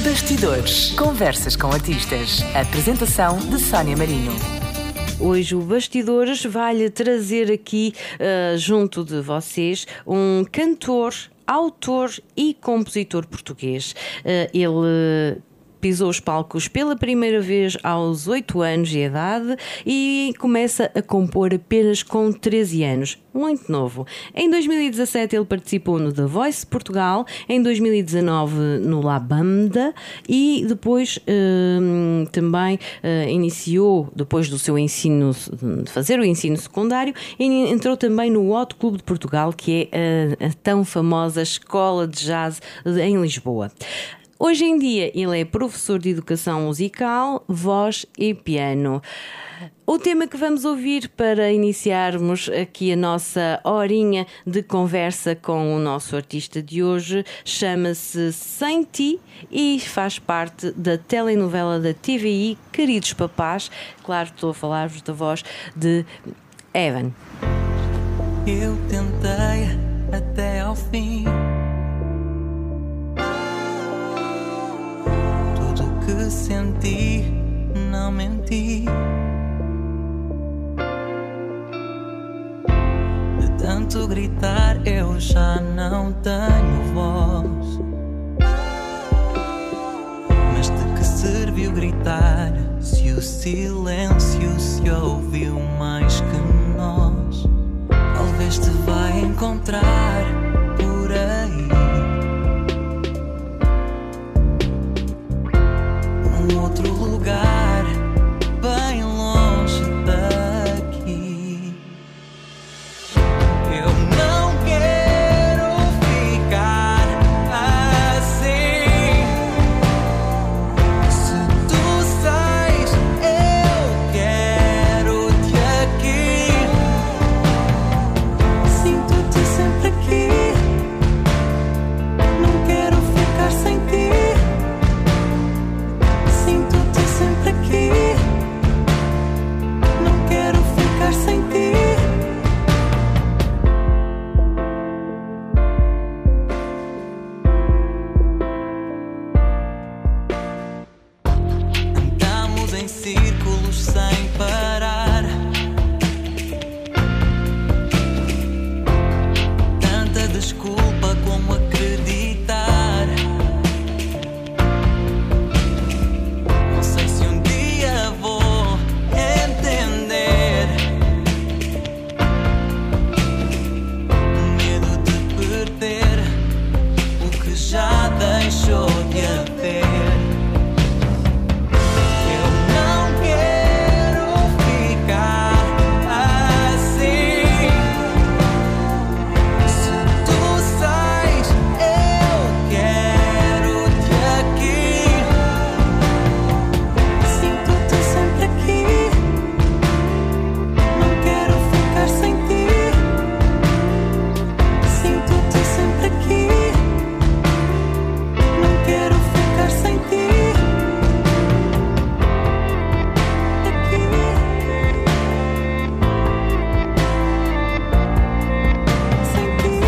Bastidores. Conversas com artistas. Apresentação de Sónia Marinho. Hoje o Bastidores vai-lhe trazer aqui, junto de vocês, um cantor, autor e compositor português. Ele pisou os palcos pela primeira vez aos 8 anos de idade e começa a compor apenas com 13 anos, muito novo. Em 2017 ele participou no The Voice Portugal, em 2019 no La Banda e depois também iniciou, depois do seu ensino, de fazer o ensino secundário, entrou também no Hot Club de Portugal, que é a tão famosa escola de jazz em Lisboa. Hoje em dia ele é professor de educação musical, voz e piano. O tema que vamos ouvir para iniciarmos aqui a nossa horinha de conversa com o nosso artista de hoje chama-se Sem Ti e faz parte da telenovela da TVI Queridos Papás. Claro, estou a falar-vos da voz de Evan. Eu tentei até ao fim. Que senti, não menti. De tanto gritar eu já não tenho voz. Mas de que serviu gritar se o silêncio se ouviu mais que nós? Talvez te vai encontrar por aí outro lugar, bem longe daqui. Eu não quero ficar assim. Se tu sais, eu quero-te aqui. Sinto-te sempre aqui. Não quero ficar sem ti. Sempre aqui, não quero ficar sem ti. Andamos em círculos sem parar. Tanta desculpa como acreditar. Deixou de haver. Eu não quero ficar assim. Se tu sais, eu quero-te aqui. Sinto-te sempre aqui. Não quero ficar sem ti. Sinto-te sempre aqui. Quero ficar sem ti. Aqui. Sem ti.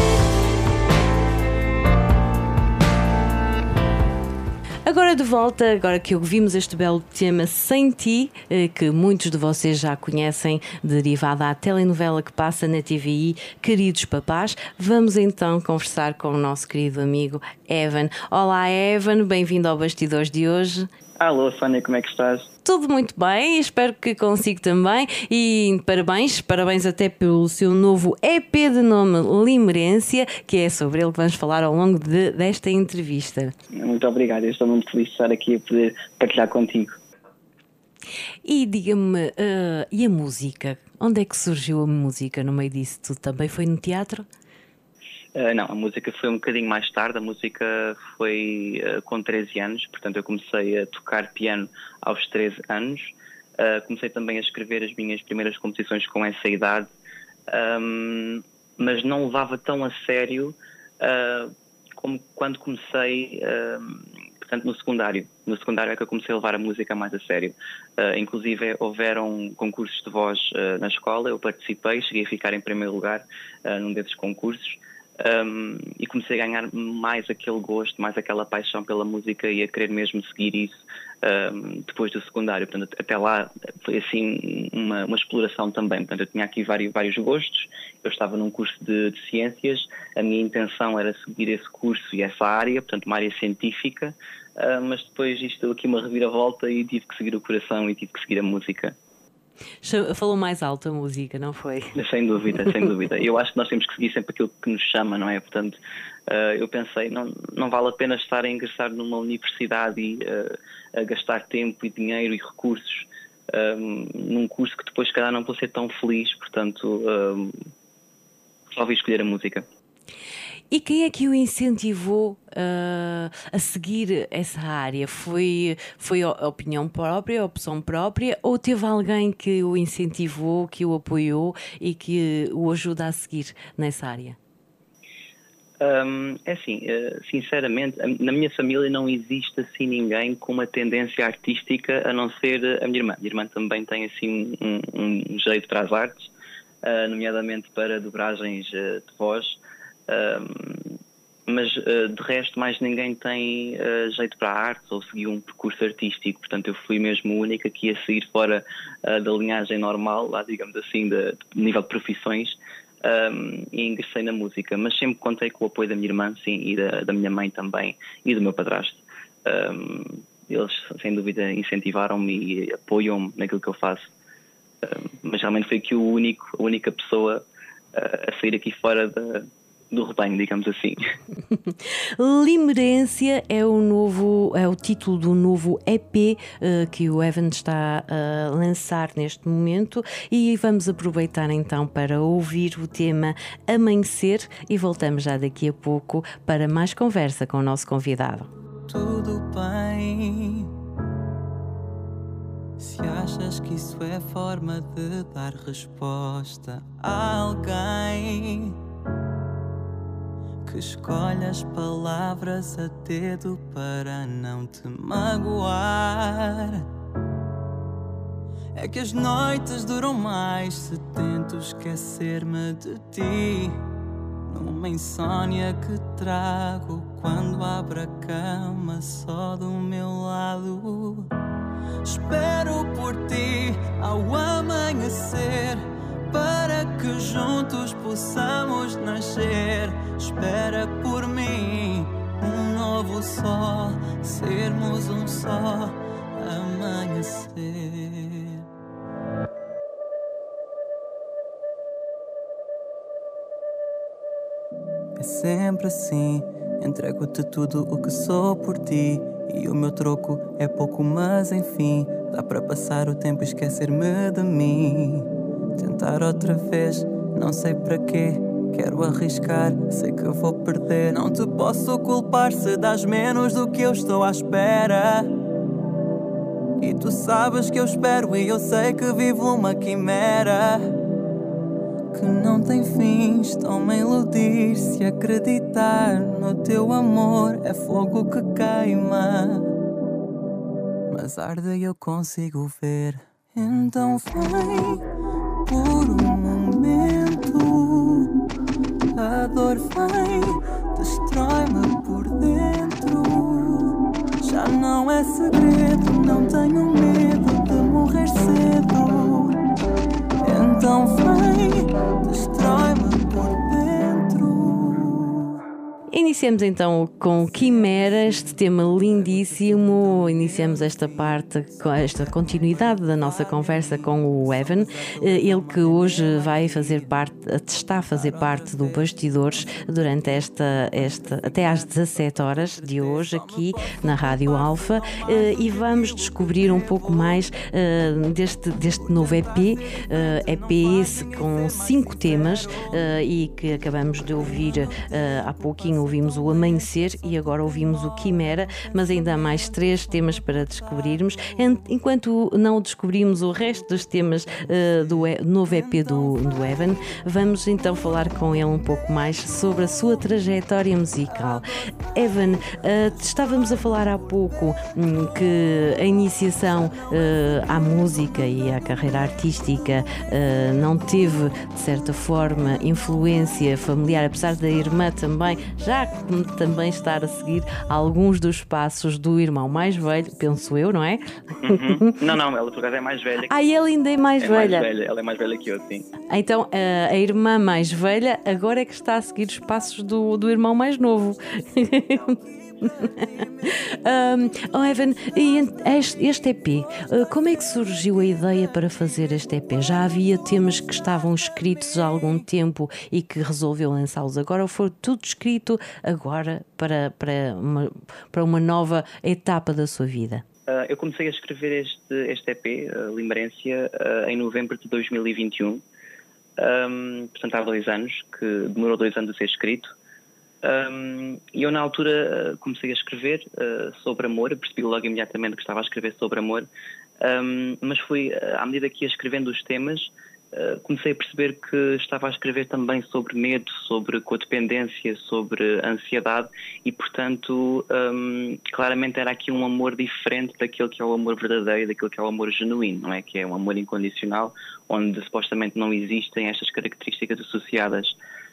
Agora de volta, agora que ouvimos este belo tema Sem Ti, que muitos de vocês já conhecem, derivada à telenovela que passa na TVI Queridos Papás, vamos então conversar com o nosso querido amigo Evan. Olá Evan, bem-vindo ao Bastidores de hoje. Alô Sónia, como é que estás? Tudo muito bem, espero que consiga também e parabéns até pelo seu novo EP de nome Limerência, que é sobre ele que vamos falar ao longo desta entrevista. Muito obrigado, eu estou muito feliz de estar aqui a poder partilhar contigo. E diga-me, e a música? Onde é que surgiu a música no meio disso tudo? Também foi no teatro? Não, a música foi um bocadinho mais tarde, a música foi com 13 anos, portanto eu comecei a tocar piano aos 13 anos, comecei também a escrever as minhas primeiras composições com essa idade, mas não levava tão a sério como quando comecei, portanto no secundário. No secundário é que eu comecei a levar a música mais a sério. Inclusive houveram concursos de voz na escola, eu participei, cheguei a ficar em primeiro lugar num desses concursos. e comecei a ganhar mais aquele gosto, mais aquela paixão pela música e a querer mesmo seguir isso depois do secundário. Portanto, até lá foi assim uma exploração também. Portanto, eu tinha aqui vários gostos. Eu estava num curso de ciências, a minha intenção era seguir esse curso e essa área, portanto uma área científica, mas depois isto deu aqui uma reviravolta e tive que seguir o coração e tive que seguir a música. Falou mais alto a música, não foi? Sem dúvida. Eu acho que nós temos que seguir sempre aquilo que nos chama, não é? Portanto, eu pensei, não vale a pena estar a ingressar numa universidade e a gastar tempo e dinheiro e recursos num curso que depois, se calhar, não vou ser tão feliz. Portanto, resolvi escolher a música. E quem é que o incentivou a seguir essa área? Foi a opinião própria, a opção própria, ou teve alguém que o incentivou, que o apoiou e que o ajuda a seguir nessa área? É assim, sinceramente, na minha família não existe assim ninguém com uma tendência artística a não ser a minha irmã. A minha irmã também tem assim um jeito para as artes, nomeadamente para dobragens de voz. Mas de resto mais ninguém tem jeito para a arte ou seguiu um percurso artístico. Portanto, eu fui mesmo a única que ia sair fora da linhagem normal, lá digamos assim, de nível de profissões, e ingressei na música. Mas sempre contei com o apoio da minha irmã, sim, e da minha mãe também, e do meu padrasto. Eles sem dúvida incentivaram-me e apoiam-me naquilo que eu faço. Mas realmente foi aqui a única pessoa a sair aqui fora do rebanho, digamos assim. Limerência é o título do novo EP que o Evan está a lançar neste momento, e vamos aproveitar então para ouvir o tema Amanhecer e voltamos já daqui a pouco para mais conversa com o nosso convidado. Tudo bem, se achas que isso é forma de dar resposta a alguém que escolhe as palavras a dedo para não te magoar. É que as noites duram mais se tento esquecer-me de ti, numa insônia que trago quando abro a cama só do meu lado. Espero por ti ao amanhecer, para que juntos possamos nascer. Espera por mim, um novo sol, sermos um só amanhecer. É sempre assim, entrego-te tudo o que sou por ti, e o meu troco é pouco, mas enfim, dá para passar o tempo e esquecer-me de mim. Tentar outra vez, não sei para quê. Quero arriscar, sei que vou perder. Não te posso culpar se dás menos do que eu estou à espera. E tu sabes que eu espero e eu sei que vivo uma quimera que não tem fim. Estou-me a iludir se acreditar no teu amor. É fogo que queima, mas arde e eu consigo ver. Então vem por um momento, a dor vem, destrói-me por dentro. Já não é segredo, não tenho medo de morrer cedo. Então vem, destrói-me por dentro. Iniciamos então com Quimera, este tema lindíssimo. Iniciamos esta parte, com esta continuidade da nossa conversa com o Evan, ele que hoje está a fazer parte do Bastidores durante esta até às 17 horas de hoje aqui na Rádio Alfa, e vamos descobrir um pouco mais deste novo EP, EP esse com 5 temas, e que acabamos de ouvir há pouquinho. Ouvimos ouvimos o Amanhecer e agora ouvimos o Quimera, mas ainda há mais 3 temas para descobrirmos. Enquanto não descobrimos o resto dos temas do novo EP do Evan, vamos então falar com ele um pouco mais sobre a sua trajetória musical. Evan, estávamos a falar há pouco que a iniciação à música e à carreira artística não teve, de certa forma, influência familiar, apesar da irmã também, já também estar a seguir alguns dos passos do irmão mais velho, penso eu, não é? Uhum. Não, ela por acaso é mais velha. Ah, ela ainda é mais velha. Ela é mais velha que eu, sim. Então, a irmã mais velha agora é que está a seguir os passos do irmão mais novo. Evan, e este EP, como é que surgiu a ideia para fazer este EP? Já havia temas que estavam escritos há algum tempo e que resolveu lançá-los agora, ou foi tudo escrito agora para uma nova etapa da sua vida? Eu comecei a escrever este EP, Limerência, em novembro de 2021. Portanto, há 2 anos, que demorou 2 anos a ser escrito. E eu na altura comecei a escrever sobre amor. Eu percebi logo imediatamente que estava a escrever sobre amor, mas fui, à medida que ia escrevendo os temas, comecei a perceber que estava a escrever também sobre medo, sobre codependência, sobre ansiedade e, portanto, claramente era aqui um amor diferente daquele que é o amor verdadeiro, daquele que é o amor genuíno, não é? Que é um amor incondicional, onde supostamente não existem estas características associadas.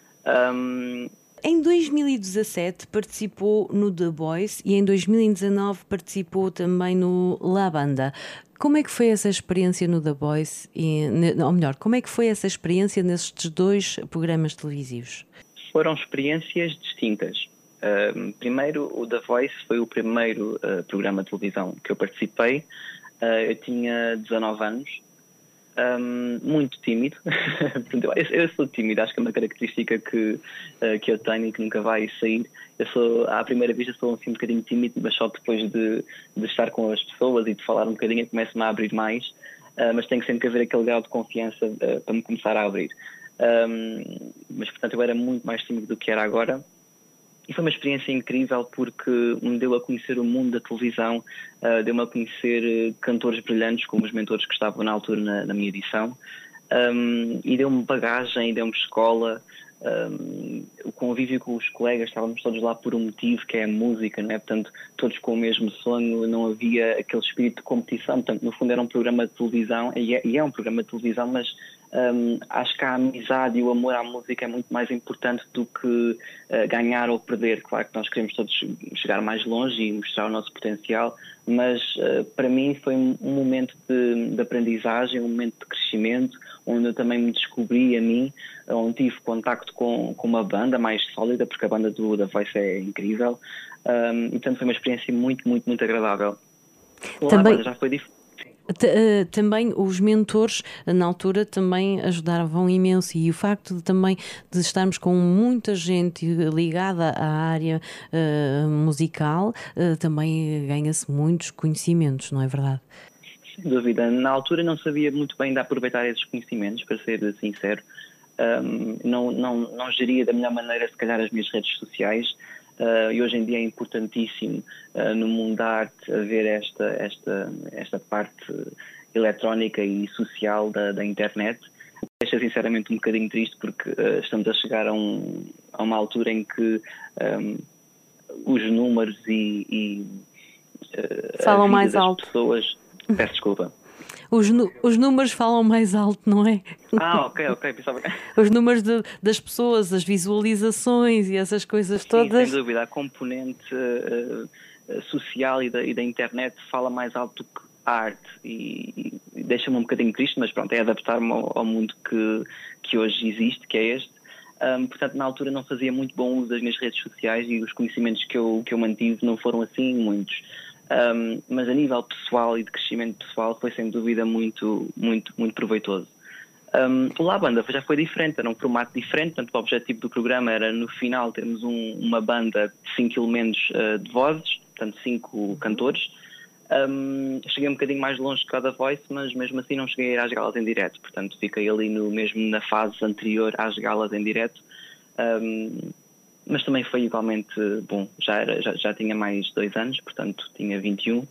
Em 2017 participou no The Voice e em 2019 participou também no La Banda. Como é que foi essa experiência no The Voice? Ou melhor, como é que foi essa experiência nestes 2 programas televisivos? Foram experiências distintas. Primeiro, o The Voice foi o primeiro programa de televisão que eu participei. Eu tinha 19 anos. Muito tímido. Eu sou tímido, acho que é uma característica que eu tenho e que nunca vai sair. À primeira vista sou assim um bocadinho tímido, mas só depois de estar com as pessoas e de falar um bocadinho eu começo-me a abrir mais, mas tem que sempre haver aquele grau de confiança para me começar a abrir. Mas portanto eu era muito mais tímido do que era agora. E foi uma experiência incrível porque me deu a conhecer o mundo da televisão, deu-me a conhecer cantores brilhantes como os mentores que estavam na altura na minha edição, e deu-me bagagem, deu-me escola, o convívio com os colegas, estávamos todos lá por um motivo que é a música, não é? Portanto, todos com o mesmo sonho, não havia aquele espírito de competição, portanto, no fundo era um programa de televisão, e é um programa de televisão, mas acho que a amizade e o amor à música é muito mais importante do que ganhar ou perder. Claro que nós queremos todos chegar mais longe e mostrar o nosso potencial, mas para mim foi um momento de aprendizagem, um momento de crescimento, onde eu também me descobri a mim, onde tive contacto com uma banda mais sólida, porque a banda da Voice é incrível, e portanto foi uma experiência muito, muito, muito agradável. Também... já foi diferente. Também os mentores na altura também ajudavam imenso, e o facto também de estarmos com muita gente ligada à área musical também ganha-se muitos conhecimentos, não é verdade? Sem dúvida. Na altura não sabia muito bem de aproveitar esses conhecimentos, para ser sincero. Não geria da melhor maneira se calhar as minhas redes sociais. E hoje em dia é importantíssimo no mundo da arte haver esta parte eletrónica e social da internet. Deixa sinceramente um bocadinho triste porque estamos a chegar a uma altura em que os números e falam mais alto. Pessoas... Peço desculpa. Os números falam mais alto, não é? Ok. Pensava que... Os números das pessoas, as visualizações e essas coisas todas. Sim, sem dúvida. A componente social e da internet fala mais alto do que a arte e deixa-me um bocadinho triste, mas pronto, é adaptar-me ao mundo que hoje existe, que é este. Portanto, na altura não fazia muito bom uso das minhas redes sociais e os conhecimentos que eu mantive não foram assim muitos. Mas a nível pessoal e de crescimento pessoal foi sem dúvida muito, muito, muito proveitoso. O La Banda já foi diferente, era um formato diferente, portanto o objetivo do programa era no final termos uma banda de 5 elementos de vozes, portanto 5 cantores. Cheguei um bocadinho mais longe que cada Voice, mas mesmo assim não cheguei a ir às galas em direto, portanto fiquei ali mesmo na fase anterior às galas em direto. mas também foi igualmente bom. Já tinha mais 2 anos, portanto tinha 21,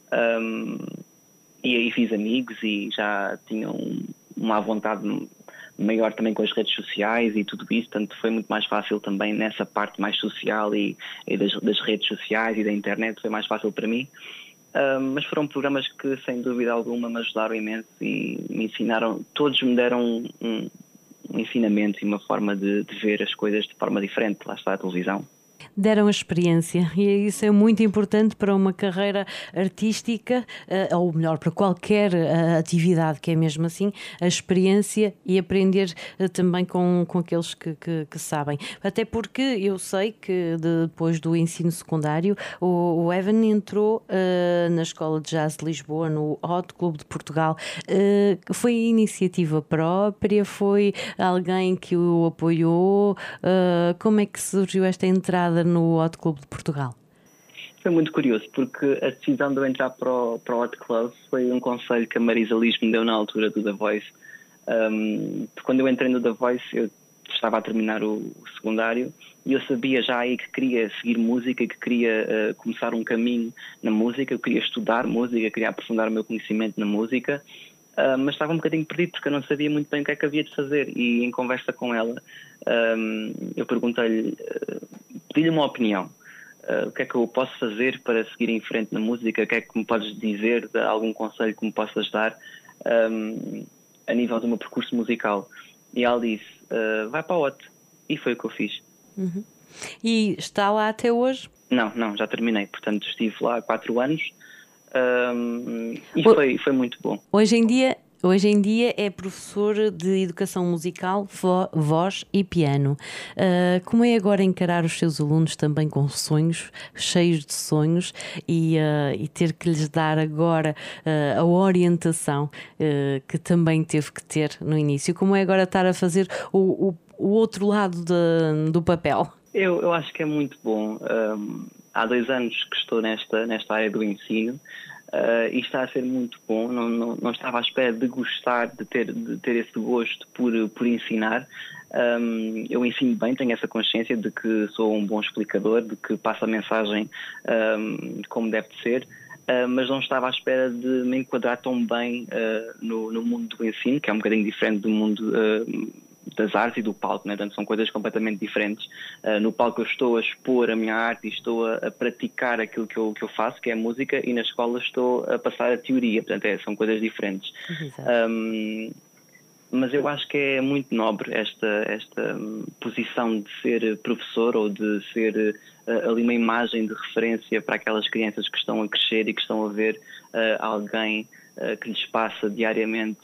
e aí fiz amigos e já tinha uma vontade maior também com as redes sociais e tudo isso, portanto foi muito mais fácil também nessa parte mais social e das redes sociais e da internet, foi mais fácil para mim. Mas foram programas que sem dúvida alguma me ajudaram imenso e me ensinaram, todos me deram um ensinamento e uma forma de ver as coisas de forma diferente. Lá está a televisão. Deram a experiência e isso é muito importante para uma carreira artística, ou melhor, para qualquer atividade, que é mesmo assim, a experiência e aprender também com aqueles que sabem. Até porque eu sei que depois do ensino secundário o Evan entrou na Escola de Jazz de Lisboa, no Hot Club de Portugal. Foi iniciativa própria? Foi alguém que o apoiou? Como é que surgiu esta entrada no Hot Club de Portugal? Foi muito curioso, porque a decisão de eu entrar para o Hot Club foi um conselho que a Marisa Liz me deu na altura do The Voice. Quando eu entrei no The Voice, eu estava a terminar o secundário e eu sabia já aí que queria seguir música, que queria começar um caminho na música, eu queria estudar música, queria aprofundar o meu conhecimento na música, mas estava um bocadinho perdido porque eu não sabia muito bem o que é que havia de fazer. E em conversa com ela, eu perguntei-lhe, pedi-lhe uma opinião. O que é que eu posso fazer para seguir em frente na música? O que é que me podes dizer, de algum conselho que me possas dar a nível do meu percurso musical? E ela disse, vai para o Hot. E foi o que eu fiz. Uhum. E está lá até hoje? Não, já terminei. Portanto, estive lá há 4 anos e foi muito bom. Hoje em dia é professor de educação musical, voz e piano. Como é agora encarar os seus alunos também com sonhos, cheios de sonhos, e ter que lhes dar agora a orientação que também teve que ter no início? Como é agora estar a fazer o outro lado do papel? Eu acho que é muito bom. Há 2 anos que estou nesta área do ensino. E está a ser muito bom. Não estava à espera de gostar, de ter esse gosto por ensinar. Eu ensino bem, tenho essa consciência de que sou um bom explicador, de que passo a mensagem como deve de ser, mas não estava à espera de me enquadrar tão bem no mundo do ensino, que é um bocadinho diferente do mundo das artes e do palco, né? Portanto, são coisas completamente diferentes. No palco eu estou a expor a minha arte e estou a praticar aquilo que eu faço, que é a música, e na escola estou a passar a teoria, portanto são coisas diferentes. Mas eu acho que é muito nobre esta posição de ser professor, ou de ser ali uma imagem de referência para aquelas crianças que estão a crescer e que estão a ver alguém que lhes passa diariamente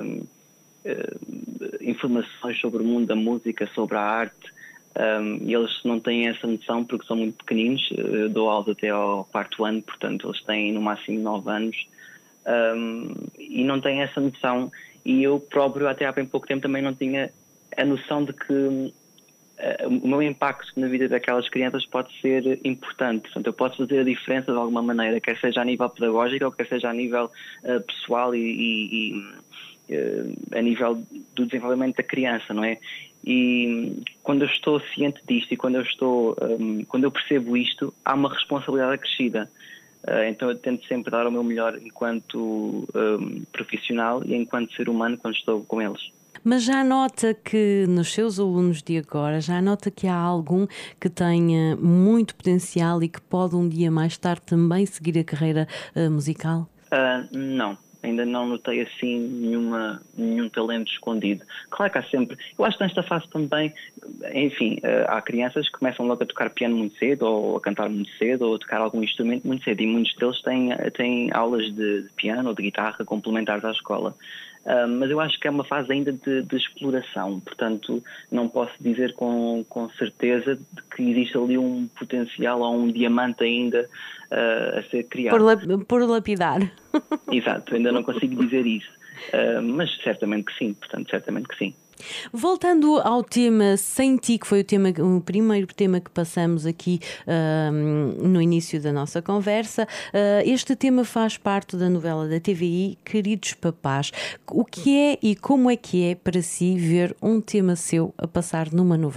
informações sobre o mundo da música, sobre a arte, e eles não têm essa noção porque são muito pequeninos. Eu dou aulas até ao 4º ano, portanto eles têm no máximo 9 anos, e não têm essa noção, e eu próprio até há bem pouco tempo também não tinha a noção de que o meu impacto na vida daquelas crianças pode ser importante. Portanto, eu posso fazer a diferença de alguma maneira, quer seja a nível pedagógico ou quer seja a nível pessoal e a nível do desenvolvimento da criança, não é? E quando eu estou ciente disto e quando eu percebo isto, há uma responsabilidade acrescida. Então eu tento sempre dar o meu melhor enquanto profissional e enquanto ser humano quando estou com eles. Mas já nota que nos seus alunos de agora, já nota que há algum que tenha muito potencial e que pode um dia mais tarde também seguir a carreira musical? Não. Ainda não notei assim nenhum talento escondido. Claro que há sempre... Eu acho que nesta fase também, enfim, há crianças que começam logo a tocar piano muito cedo, ou a cantar muito cedo, ou a tocar algum instrumento muito cedo, e muitos deles têm aulas de piano ou de guitarra complementares à escola. Mas eu acho que é uma fase ainda de exploração, portanto não posso dizer com certeza de que existe ali um potencial ou um diamante ainda a ser criado. Por lapidar. Exato, ainda não consigo dizer isso, mas certamente que sim, portanto certamente que sim. Voltando ao tema Sem Ti, que foi o primeiro tema que passamos aqui no início da nossa conversa, este tema faz parte da novela da TVI Queridos Papás. O que é e como é que é para si ver um tema seu a passar numa novela?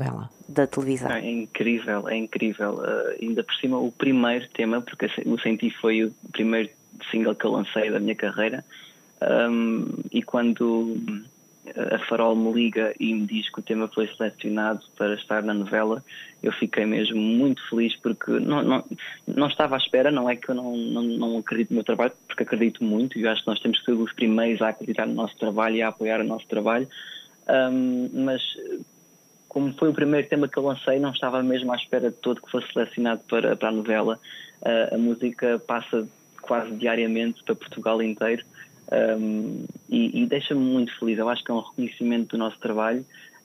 da televisão. É incrível, é incrível. Ainda por cima, o primeiro tema, porque o Senti foi o primeiro single que eu lancei da minha carreira, e quando a Farol me liga e me diz que o tema foi selecionado para estar na novela, eu fiquei mesmo muito feliz, porque não estava à espera. Não é que eu não acredito no meu trabalho, porque acredito muito, e eu acho que nós temos que ser os primeiros a acreditar no nosso trabalho e a apoiar o nosso trabalho, mas como foi o primeiro tema que eu lancei, não estava mesmo à espera de todo que fosse selecionado para a novela. A música passa quase diariamente para Portugal inteiro, e deixa-me muito feliz. Eu acho que é um reconhecimento do nosso trabalho,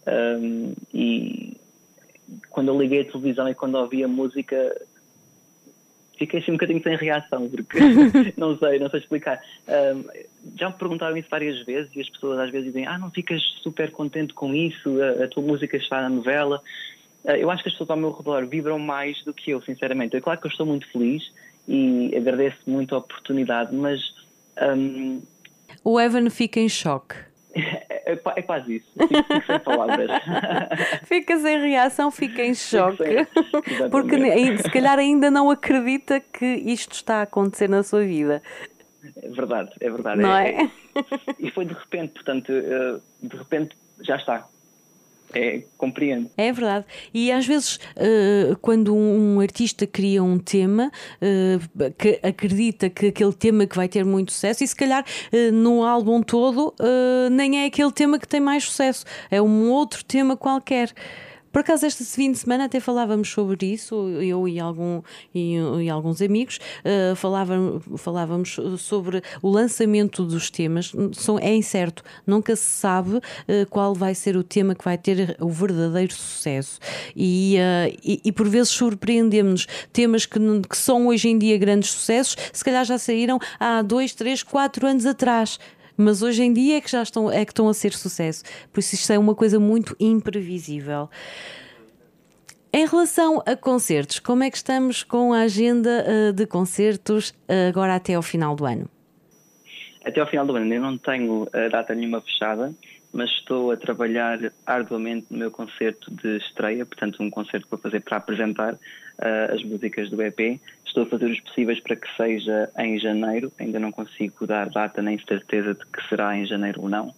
e quando eu liguei a televisão e quando ouvi a música, fiquei assim um bocadinho sem reação, porque não sei explicar. Já me perguntaram isso várias vezes, e as pessoas às vezes dizem: não ficas super contente com isso, a tua música está na novela. Eu acho que as pessoas ao meu redor vibram mais do que eu, sinceramente. É claro que eu estou muito feliz e agradeço muito a oportunidade, mas o Evan fica em choque. É quase isso. Fico sem palavras. Fica sem reação, fica em choque. Porque se calhar ainda não acredita que isto está a acontecer na sua vida. É verdade. Não é? E foi de repente, portanto, de repente já está. Compreendo. É verdade. E às vezes, quando um artista cria um tema, que acredita que aquele tema que vai ter muito sucesso, e se calhar no álbum todo nem é aquele tema que tem mais sucesso, é um outro tema qualquer. Por acaso, este fim de semana até falávamos sobre isso, eu e alguns amigos, falávamos sobre o lançamento dos temas. É incerto, nunca se sabe qual vai ser o tema que vai ter o verdadeiro sucesso. E por vezes surpreendemos-nos. Temas que são hoje em dia grandes sucessos, se calhar já saíram há 2, 3, 4 anos atrás. Mas hoje em dia é que estão a ser sucesso. Por isso isto é uma coisa muito imprevisível. Em relação a concertos, como é que estamos com a agenda de concertos agora até ao final do ano? Até ao final do ano eu não tenho data nenhuma fechada, mas estou a trabalhar arduamente no meu concerto de estreia, portanto um concerto que vou fazer para apresentar as músicas do EP. Estou a fazer os possíveis para que seja em janeiro, ainda não consigo dar data nem certeza de que será em janeiro ou não,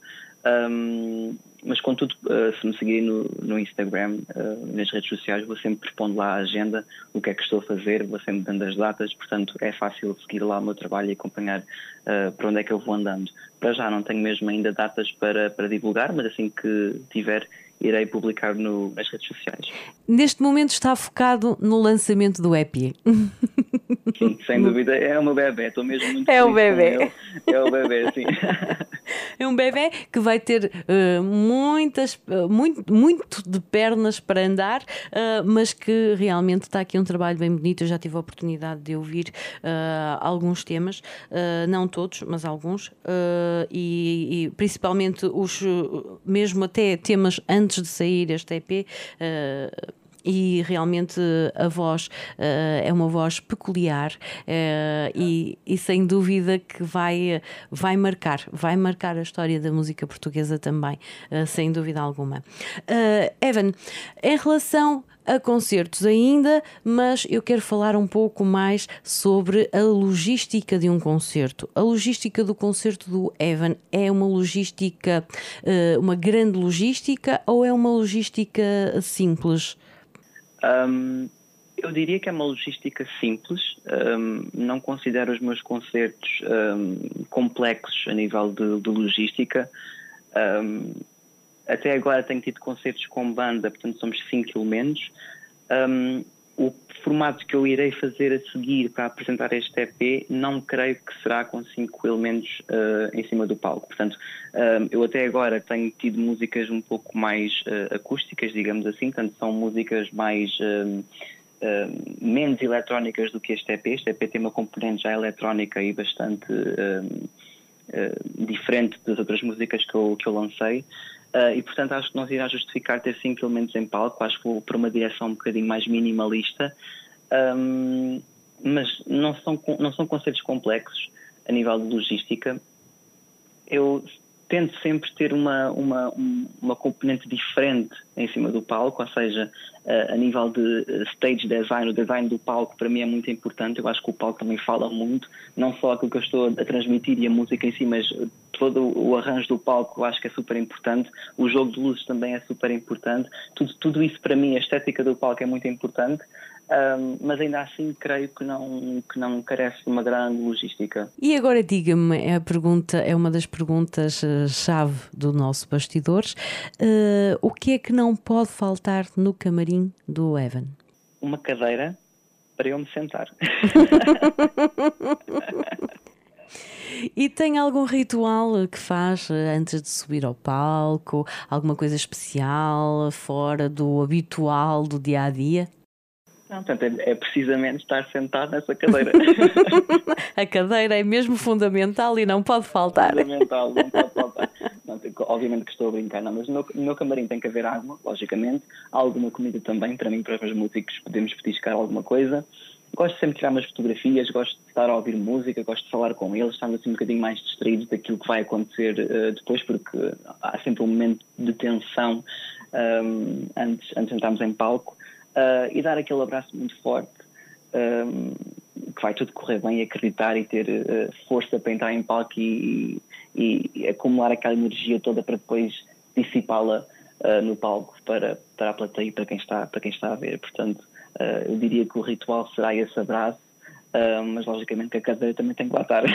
mas contudo, se me seguirem no Instagram, nas redes sociais, vou sempre pondo lá a agenda, o que é que estou a fazer, vou sempre dando as datas, portanto é fácil seguir lá o meu trabalho e acompanhar para onde é que eu vou andando. Para já não tenho mesmo ainda datas para divulgar, mas assim que tiver, irei publicar nas redes sociais. Neste momento está focado no lançamento do EP. Sim, sem dúvida, é o meu bebê, estou mesmo muito feliz com ele. É o bebê, sim. É um bebê que vai ter muito de pernas para andar, mas que realmente está aqui um trabalho bem bonito. Eu já tive a oportunidade de ouvir alguns temas, não todos, mas alguns, e principalmente mesmo até temas antes de sair este EP. E realmente a voz é uma voz peculiar, e sem dúvida que vai marcar a história da música portuguesa também, sem dúvida alguma. Evan, em relação a concertos ainda, mas eu quero falar um pouco mais sobre a logística de um concerto. A logística do concerto do Evan é uma logística, uma grande logística, ou é uma logística simples? Eu diria que é uma logística simples. Não considero os meus concertos complexos a nível de logística. Até agora tenho tido concertos com banda, portanto somos 5 elementos. O formato que eu irei fazer a seguir para apresentar este EP, não creio que será com 5 elementos em cima do palco. Portanto, eu até agora tenho tido músicas um pouco mais acústicas, digamos assim, portanto são músicas mais menos eletrónicas do que este EP. Este EP tem uma componente já eletrónica e bastante diferente das outras músicas que eu lancei. E portanto acho que não se irá justificar ter 5 elementos em palco. Acho que vou para uma direção um bocadinho mais minimalista, mas não são concertos complexos a nível de logística. Eu tento sempre ter uma componente diferente em cima do palco, ou seja, a nível de stage design, o design do palco para mim é muito importante. Eu acho que o palco também fala muito, não só aquilo que eu estou a transmitir e a música em si, mas todo o arranjo do palco eu acho que é super importante, o jogo de luzes também é super importante, tudo isso para mim, a estética do palco é muito importante. Mas ainda assim creio que não carece de uma grande logística. E agora diga-me, é uma das perguntas-chave do nosso Bastidores, o que é que não pode faltar no camarim do Evan? Uma cadeira para eu me sentar. E tem algum ritual que faz antes de subir ao palco? Alguma coisa especial, fora do habitual do dia-a-dia? Não, portanto, é precisamente estar sentado nessa cadeira. A cadeira é mesmo fundamental e não pode faltar. Fundamental, não pode faltar. Não, obviamente que estou a brincar, não, mas no meu camarim tem que haver água, logicamente. Há alguma comida também, para mim, para os meus músicos, podemos petiscar alguma coisa. Gosto sempre de tirar umas fotografias, gosto de estar a ouvir música, gosto de falar com eles, estamos assim um bocadinho mais distraídos daquilo que vai acontecer depois, porque há sempre um momento de tensão antes de entrarmos em palco. E dar aquele abraço muito forte, que vai tudo correr bem, acreditar e ter força para entrar em palco e acumular aquela energia toda para depois dissipá-la no palco para a plateia e para quem está a ver. Portanto, eu diria que o ritual será esse abraço, mas logicamente que a cadeira também tem que lá estar.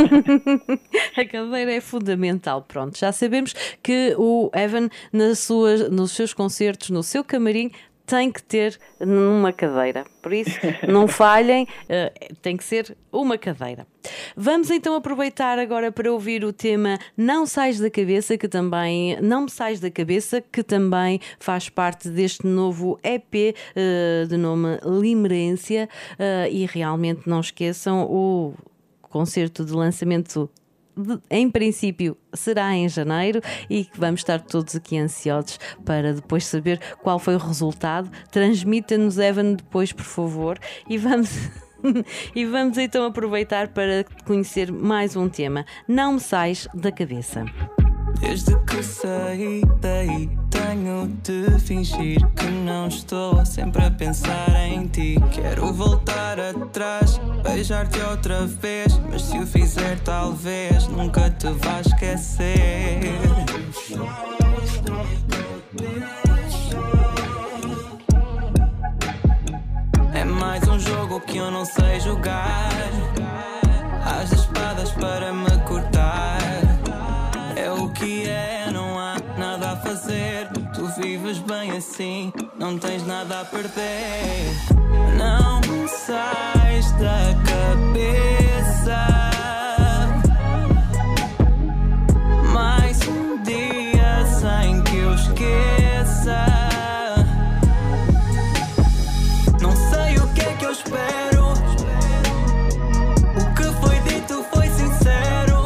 A cadeira é fundamental. Pronto, já sabemos que o Evan nos seus concertos, no seu camarim, tem que ter uma cadeira. Por isso, não falhem, tem que ser uma cadeira. Vamos então aproveitar agora para ouvir o tema Não Sais da Cabeça, Não Me Sais da Cabeça, que também faz parte deste novo EP de nome Limerência. E realmente não esqueçam, o concerto de lançamento em princípio será em janeiro e que vamos estar todos aqui ansiosos para depois saber qual foi o resultado. Transmita-nos, Evan, depois, por favor, e vamos então aproveitar para conhecer mais um tema. Não Me Sais da Cabeça. Desde que saí daí, tenho de fingir que não estou sempre a pensar em ti. Quero voltar atrás, beijar-te outra vez, mas se o fizer talvez nunca te vá esquecer. É mais um jogo que eu não sei jogar. As espadas para me cortar. É o que é, não há nada a fazer. Tu vives bem assim, não tens nada a perder. Não me sais da cabeça. Mais um dia sem que eu esqueça. Não sei o que é que eu espero. O que foi dito foi sincero.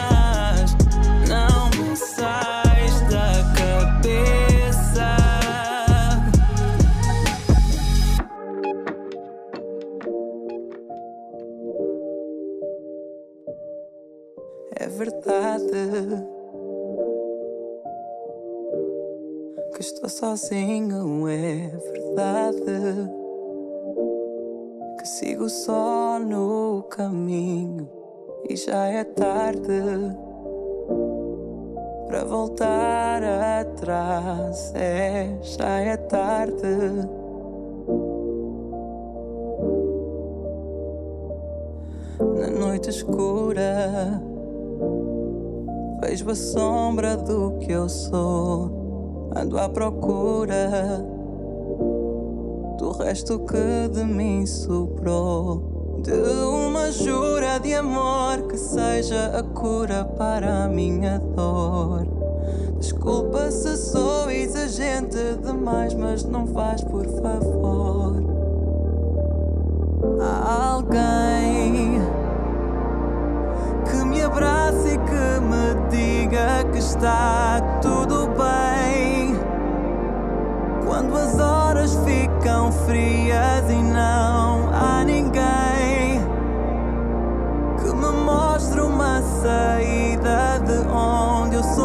É verdade que estou sozinho, é verdade que sigo só no caminho e já é tarde para voltar atrás. Já é tarde. Na noite escura vejo a sombra do que eu sou. Ando à procura do resto que de mim sobrou. De uma jura de amor que seja a cura para a minha dor. Desculpa se sou exigente demais, mas não vais, por favor. Há alguém que me abrace e que me diga que está tudo bem. Quando as horas ficam frias e não há ninguém que me mostre uma saída de onde eu sou.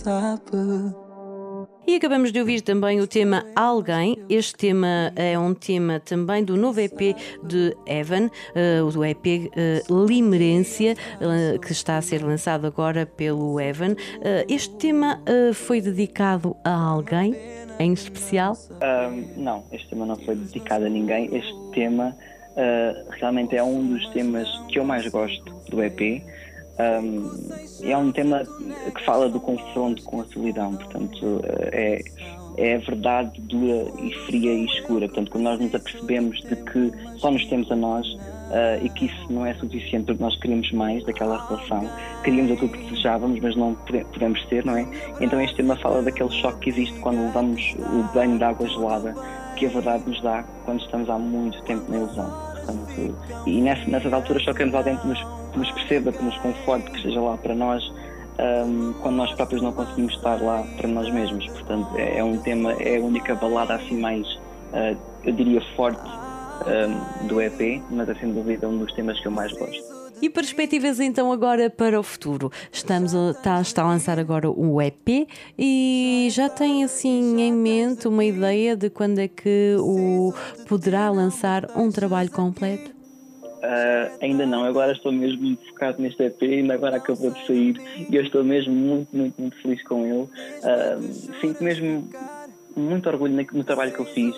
sabe. E acabamos de ouvir também o tema Alguém. Este tema é um tema também do novo EP de Evan, o EP Limerência, que está a ser lançado agora pelo Evan. Este tema foi dedicado a alguém em especial? Não, este tema não foi dedicado a ninguém. Este tema realmente é um dos temas que eu mais gosto do EP. É um tema que fala do confronto com a solidão, portanto é a verdade dura e fria e escura, portanto quando nós nos apercebemos de que só nos temos a nós e que isso não é suficiente porque nós queríamos mais daquela relação, queríamos aquilo que desejávamos mas não podemos ter, não é? Então este tema fala daquele choque que existe quando levamos o banho de água gelada que a verdade nos dá quando estamos há muito tempo na ilusão, portanto, e nessas alturas só queremos alguém que nos perceba, que nos conforte, que esteja lá para nós quando nós próprios não conseguimos estar lá para nós mesmos. Portanto, é um tema, é a única balada assim mais, eu diria, forte do EP, mas é sem dúvida um dos temas que eu mais gosto. E perspectivas então agora para o futuro? Está a lançar agora o EP e já tem assim em mente uma ideia de quando é que o poderá lançar um trabalho completo? Ainda não, agora estou mesmo focado neste EP, ainda agora acabou de sair e eu estou mesmo muito feliz com ele. Sinto mesmo muito orgulho no trabalho que eu fiz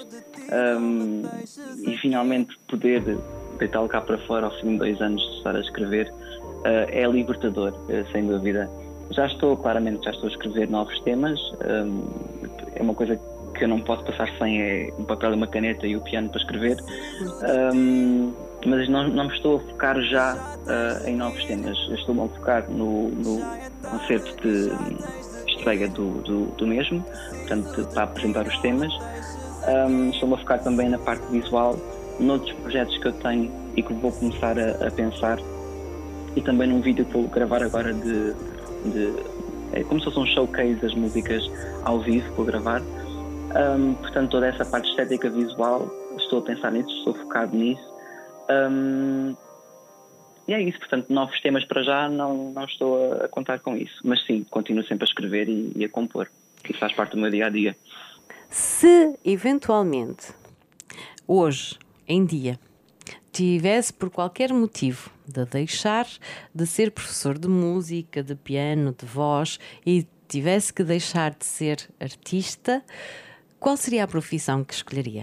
e finalmente poder deitá-lo cá para fora ao fim de 2 anos de estar a escrever é libertador, sem dúvida. Já estou a escrever novos temas, é uma coisa que eu não posso passar sem, é um papel, uma caneta e o piano para escrever. Mas não me estou a focar já em novos temas. Estou-me a focar no concerto de estreia do mesmo, portanto, para apresentar os temas. Estou-me a focar também na parte visual, noutros projetos que eu tenho e que vou começar a pensar, e também num vídeo que vou gravar agora é como se fosse um showcase das músicas ao vivo, vou gravar. Portanto, toda essa parte estética visual, estou a pensar nisso, estou focado nisso. E é isso, portanto, novos temas para já não estou a contar com isso, mas sim, continuo sempre a escrever e a compor, que faz parte do meu dia-a-dia. Se eventualmente hoje em dia tivesse por qualquer motivo de deixar de ser professor de música, de piano, de voz e tivesse que deixar de ser artista, qual seria a profissão que escolheria?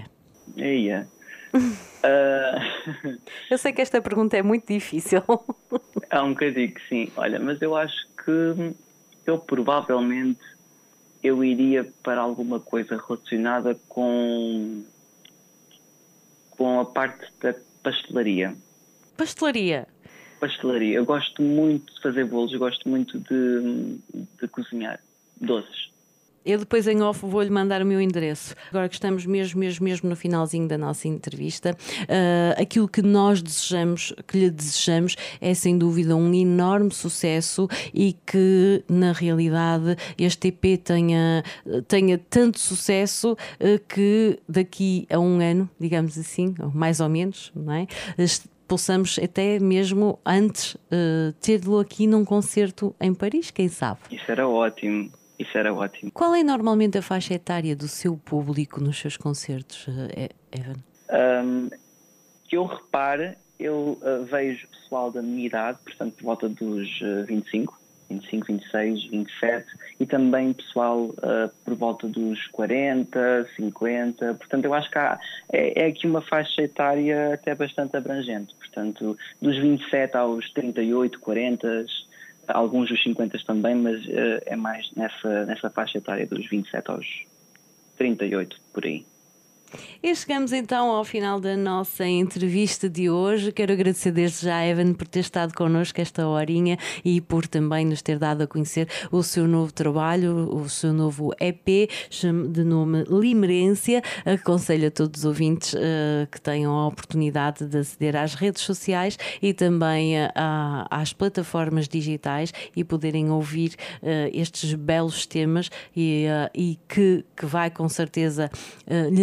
Eu sei que esta pergunta é muito difícil. É um bocadinho que sim. Olha, mas eu acho que eu provavelmente iria para alguma coisa relacionada com a parte da pastelaria. Pastelaria? Pastelaria. Eu gosto muito de fazer bolos, eu gosto muito de cozinhar doces. Eu depois em off vou-lhe mandar o meu endereço. Agora que estamos mesmo no finalzinho da nossa entrevista, aquilo que nós desejamos, que lhe desejamos, é sem dúvida um enorme sucesso e que na realidade este EP tenha tanto sucesso que daqui a 1 ano, digamos assim, mais ou menos, não é? Possamos até mesmo antes ter-lo aqui num concerto em Paris, quem sabe? Isso era ótimo. Qual é normalmente a faixa etária do seu público nos seus concertos, Evan? Que eu repare, eu vejo pessoal da minha idade, portanto por volta dos 25, 26, 27, e também pessoal por volta dos 40, 50, portanto eu acho que é aqui uma faixa etária até bastante abrangente, portanto dos 27 aos 38, 40, alguns dos 50 também, mas é mais nessa faixa etária dos 27 aos 38, por aí. E chegamos então ao final da nossa entrevista de hoje. Quero agradecer desde já, Evan, por ter estado connosco esta horinha e por também nos ter dado a conhecer o seu novo trabalho, o seu novo EP, de nome Limerência. Aconselho a todos os ouvintes que tenham a oportunidade de aceder às redes sociais e também às plataformas digitais e poderem ouvir estes belos temas e que vai com certeza lhe dizer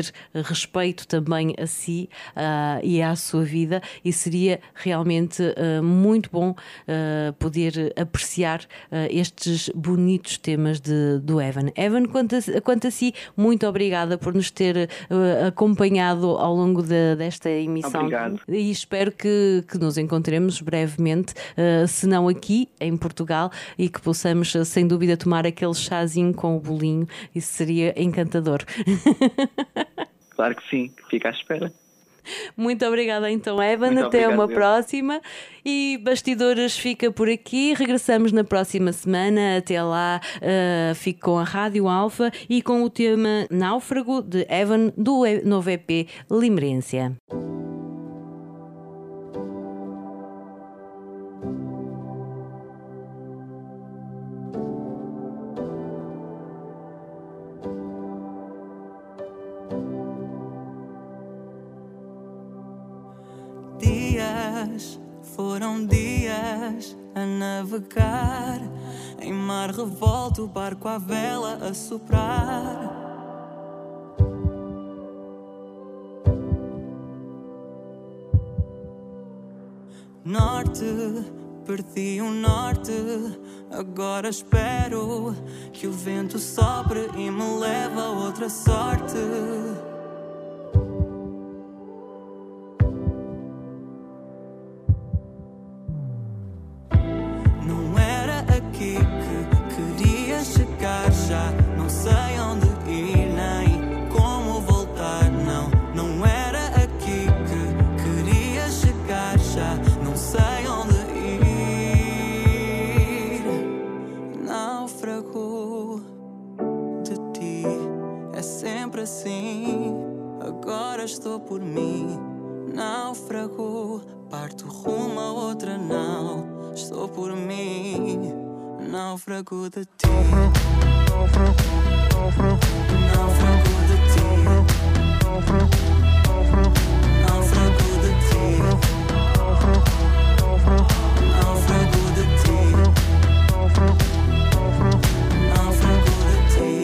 ter respeito também a si e à sua vida, e seria realmente muito bom poder apreciar estes bonitos temas do Evan. Evan, quanto a si, muito obrigada por nos ter acompanhado ao longo desta emissão. Obrigado. E espero que nos encontremos brevemente, se não aqui em Portugal, e que possamos sem dúvida tomar aquele chazinho com o bolinho. Isso seria encantador. Claro que sim, fica à espera. Muito obrigada então, Evan. Muito até obrigado, uma eu. próxima. E Bastidores fica por aqui. Regressamos na próxima semana. Até lá, fico com a Rádio Alfa e com o tema Náufrago de Evan, do novo EP Limerência. Foram dias a navegar em mar revolto, barco à vela a soprar. Norte, perdi o norte, agora espero que o vento sopre e me leve a outra sorte. Não sei onde ir nem como voltar, não era aqui que queria chegar, já não sei onde ir. Náufrago de ti, é sempre assim, agora estou por mim. Náufrago, parto rumo a outra nau, estou por mim. Náufrago de ti. Náufrago de ti. Náufrago de ti. Náufrago de ti. Náufrago de ti.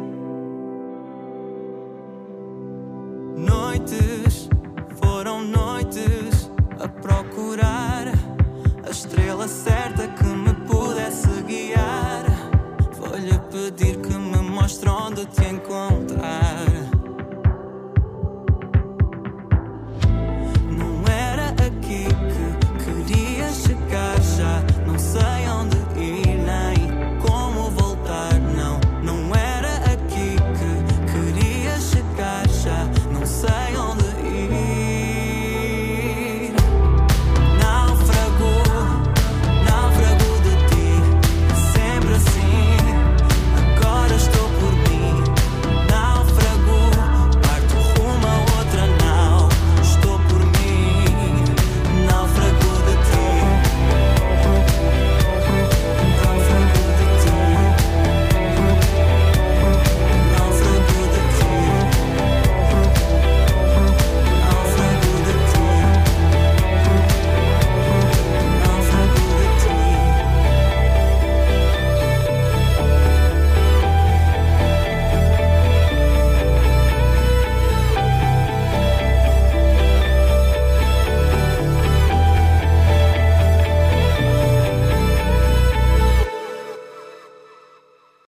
Noites, foram noites a procurar a estrela certa que me pudesse guiar. Vou-lhe pedir que me mostre onde te encontro.